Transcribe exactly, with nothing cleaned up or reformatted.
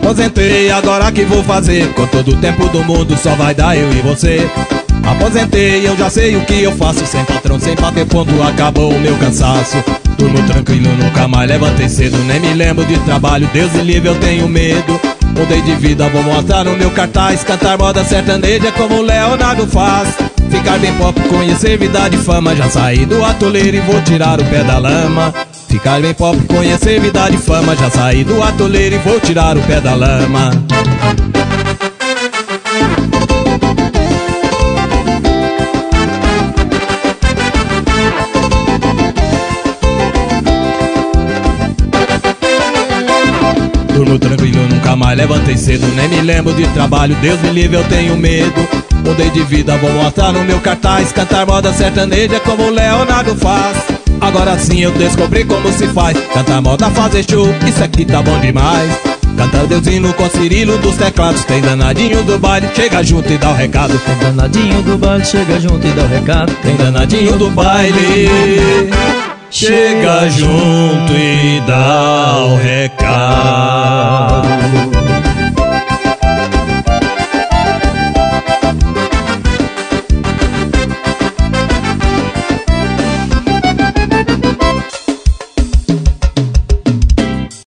Aposentei, agora que vou fazer? Com todo o tempo do mundo só vai dar eu e você. Aposentei, eu já sei o que eu faço. Sem patrão, sem bater ponto, acabou o meu cansaço. Durmo tranquilo, nunca mais levantei cedo. Nem me lembro de trabalho, Deus me livre, eu tenho medo. Mudei de vida, vou mostrar no meu cartaz. Cantar moda sertaneja como o Leonardo faz. Ficar bem pop, conhecer vida de fama. Já saí do atoleiro e vou tirar o pé da lama. Ficar bem pop, conhecer vida de fama. Já saí do atoleiro e vou tirar o pé da lama. Durmo tranquilo, nunca mais levantei cedo. Nem me lembro de trabalho, Deus me livre, eu tenho medo. Mudei de vida, vou mostrar no meu cartaz. Cantar moda sertaneja como o Leonardo faz. Agora sim eu descobri como se faz. Cantar moda, fazer show, isso aqui tá bom demais. Cantar Deusinho com Cirilo dos teclados. Tem danadinho do baile, chega junto e dá o recado. Tem danadinho do baile, chega junto e dá o recado. Tem danadinho do baile, chega junto e dá o recado.